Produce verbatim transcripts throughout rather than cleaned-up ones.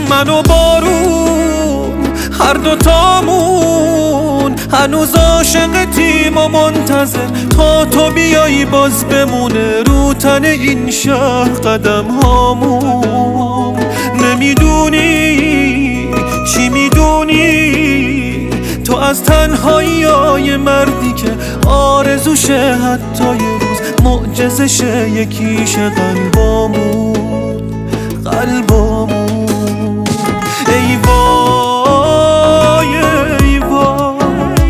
من و بارون هر دوتامون هنوز عاشق تیم و منتظر تا تو بیایی باز بمونه رو تن این شهر قدم هامون. نمیدونی چی میدونی تو از تنهایی های مردی که آرزوشه حتی یه روز معجزشه یکیشه قلبامون قلبامون. ای وای ای وای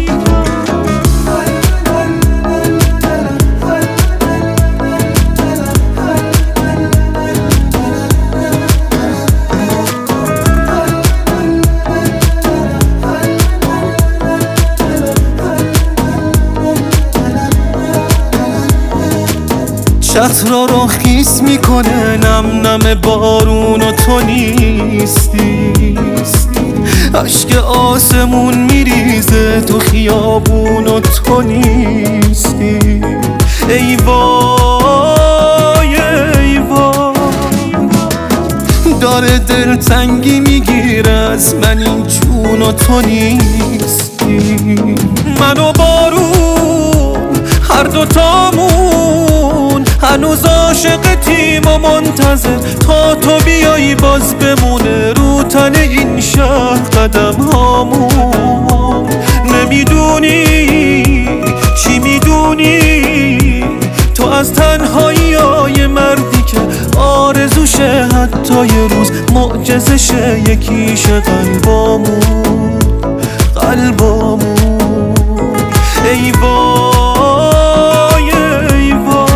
چترا رو خیس میکنه نم نم بارون و تو نیستی. عشق آسمون میریزه تو خیابون و تو نیستی. ای وای ای وای داره دلتنگی میگیره از من این جون و تو نیستی. من و بارون هر دوتامون هنوز عاشق تیم و منتظر تا تو بیایی باز بمونه رو تن این شهر قدم هامون. نمیدونی چی میدونی تو از تنهایی های مردی که آرزوشه حتی یه روز معجزشه یکیشه قلبامون قلبامون. ای وای ای وای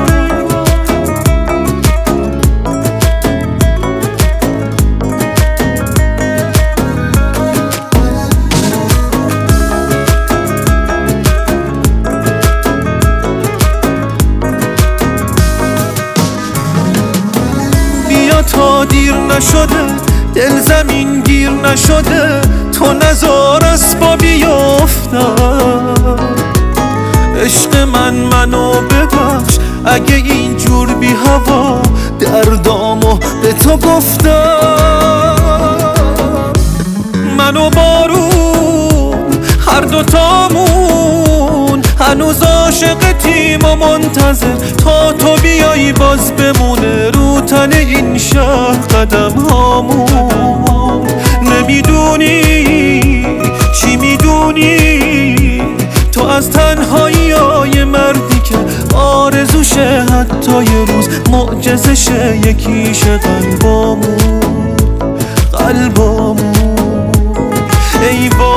تا دیر نشده دل زمین گیر نشده تو نزار اسبا بیافتم. عشق من منو ببخش اگه اینجور بی هوا دردامو به تو گفتم. منو بارون هر دوتامون هنوز عاشق تیم و منتظر تا تو بیایی باز بمونه رو تن این شهر قدم هامون. نمیدونی چی میدونی تو از تنهایی های مردی که آرزوشه حتی یه روز معجزشه یکیشه قلبامون قلبامون. ای